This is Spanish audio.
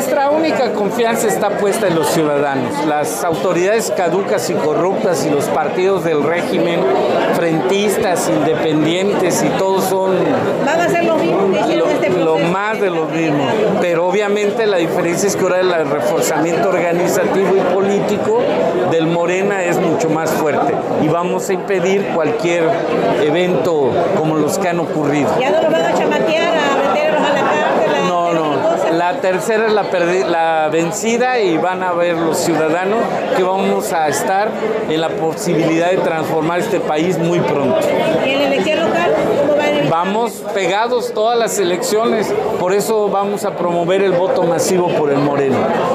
Nuestra única confianza está puesta en los ciudadanos. Las autoridades caducas y corruptas y los partidos del régimen, frentistas, independientes y todos son ¿Van a hacer lo mismo que hicieron este proceso? lo más de lo mismo. Pero obviamente la diferencia es que ahora el reforzamiento organizativo y político del Morena es mucho más fuerte y vamos a impedir cualquier evento como los que han ocurrido. ¿Ya no los van a chamaquear, a meterlos a la cárcel? No. La tercera es la vencida y van a ver los ciudadanos que vamos a estar en la posibilidad de transformar este país muy pronto. ¿Y en la elección local cómo van a evitar? Vamos pegados todas las elecciones, por eso vamos a promover el voto masivo por el Moreno.